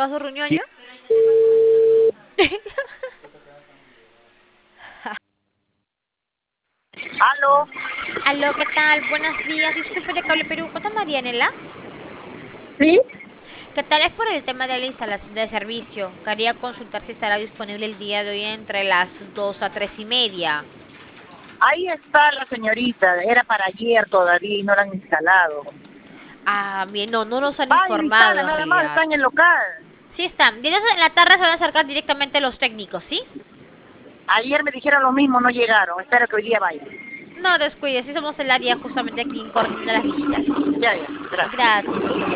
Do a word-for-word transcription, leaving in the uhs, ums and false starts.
¿Paso reunión Sí. ya? Aló, Aló, ¿qué tal? Buenos días. Disculpe de Cable Perú. ¿Cuánto Marianela? sí, ¿Qué tal? Es por el tema de la instalación de servicio. Quería consultar si estará disponible el día de hoy entre las dos a tres y media. ahí está la señorita, era para ayer todavía y no la han instalado. Ah, bien, no, no nos han Va y la instala, informado en nada más realidad. está en el local. Sí están. Y entonces en la tarde se van a acercar directamente los técnicos, ¿sí? Ayer me dijeron lo mismo, no llegaron, espero que hoy día vaya. No descuides, sí somos el área justamente quien coordina las visitas. Ya, ya, gracias. Gracias, hasta luego.